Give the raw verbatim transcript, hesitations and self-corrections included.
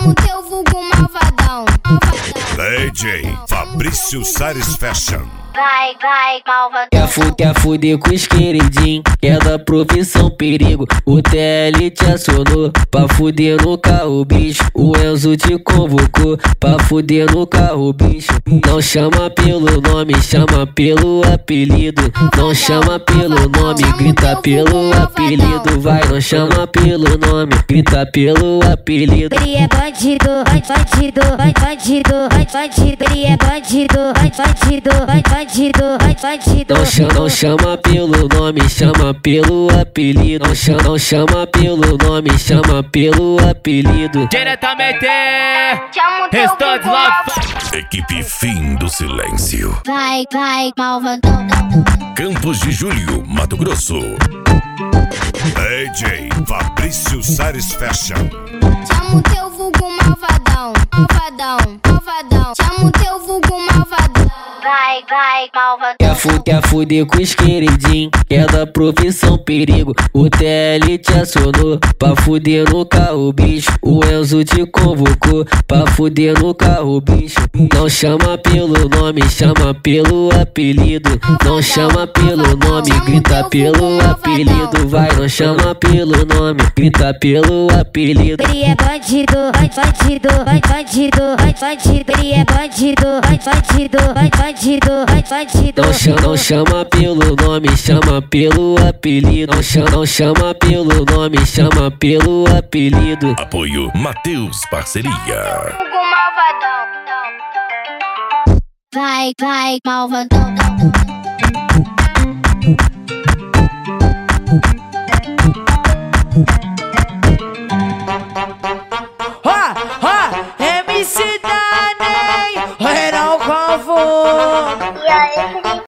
Chamo teu vulgo malvadão. D J Fabrício Sares Fashion. Vai, vai, malvadão. Quer, fu quer fuder com os queridinhos, é da profissão perigo. O T L te acionou pra fuder no carro, bicho. O Enzo te convocou pra fuder no carro, bicho. Não chama pelo nome, chama pelo apelido. Não chama pelo nome, grita pelo apelido. Vai, não chama pelo nome, grita pelo apelido. Ele é bandido, bandido, bandido, bandido. Ele é bandido, bandido, bandido. Bandido, bandido. Não chama, não chama pelo nome, chama pelo apelido. Não chama, não chama pelo nome, chama pelo apelido. Diretamente, Chamo teu Restantes vulgo lá. Equipe Fim do Silêncio. Vai, vai, malvadão. Campos de Julho, Mato Grosso. D J Fabrício Sares Fashion. Chamo teu vulgo malvadão. Malvadão, malvadão. Chamo teu vulgo malvadão. Vai, vai, malvadão. Quer, fu quer fuder com os queridinhos, é da profissão perigo. O T L te acionou pra fuder no carro, bicho. O Enzo te convocou pra fuder no carro, bicho. Não chama pelo nome, chama pelo apelido. Não chama pelo nome, grita pelo apelido. Vai, não chama pelo nome, grita pelo apelido. Ele é bandido, bandido, bandido, bandido. Ele é bandido, bandido, bandido, bandido. Não chama, não chama pelo nome, chama pelo apelido. Não chama, não chama pelo nome, chama pelo apelido. Apoio Mateus Parceria. Vulgo malvadão. Vai, vai, malvadão. Ha, ha, M C Dani, Renan Calvo. E aí,